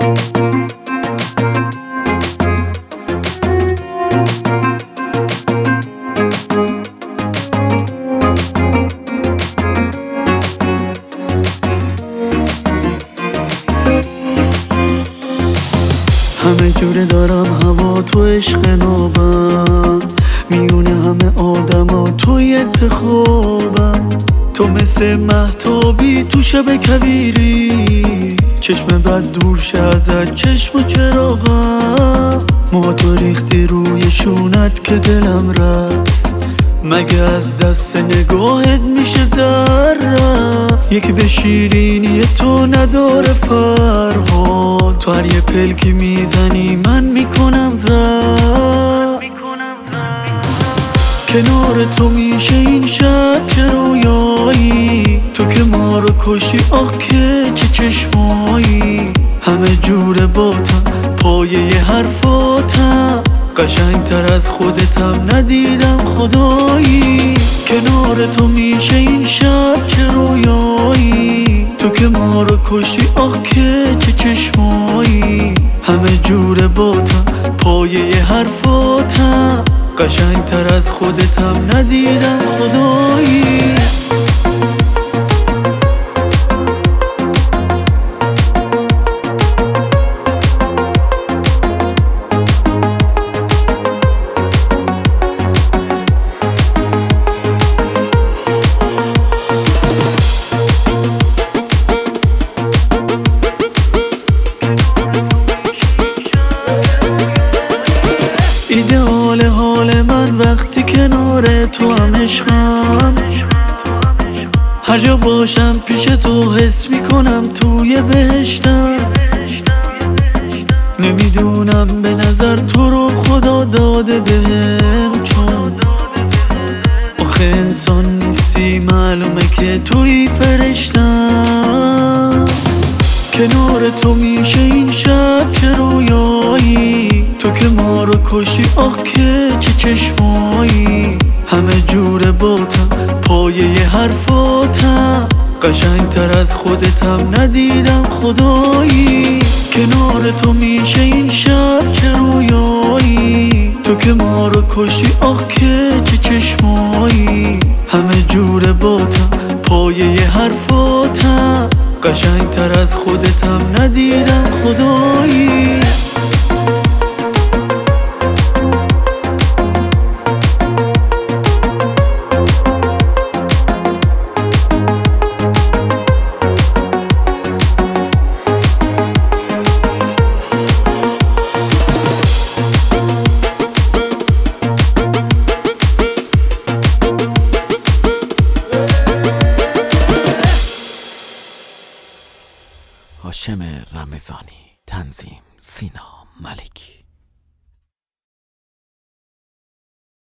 همه جوره دارم هوا تو عشق نابم، میونه همه آدم توی انتخابم. تو مثل مهتابی تو شب کویری، چشم بد دور شه ازت چشم و چراغم. ما تو ریختی روی شونت که دلم رفت، مگه از دست نگاهت میشه در رفت؟ یکی به شیرینی تو نداره فرهاد، تو هر یه پلکی میزنی من میکنم زد. کنار تو میشه این شب چه رویایی، تو که ما رو کشی آخ که چه چشمایی. همه جوره باتم پایه حرفاتم، قشنگتر از خودتم ندیدم خدایی. کنار تو میشه این شب چه رویایی، تو که ما رو کشی آخ که چه چشمایی. همه جوره باتم پایه حرفاتم، قشنگتر از خودتم ندیدم خدایی. ایدئال حال من وقتی کنار تو هم عشقم، هر جا باشم پیش تو حس میکنم توی بهشتم. نمیدونم به نظر تو رو خدا داده بهم، چون آخه انسان نیستی معلومه که توی فرشتم. کنار تو میشه این شب چه رویایی، تو که ما رو کشی آخ که چه چشمایی. همه جوره باتم پایه حرفاتم، قشنگتر از خودتم ندیدم خدایی. کنار تو میشه این شب چه رویایی، تو که ما رو کشی آخ که چه چشمایی. همه جوره باتم پایه حرفاتم، قشنگتر از خودتم ندیدم خدایی. هاشم رمضانی، تنظیم سینا ملکی.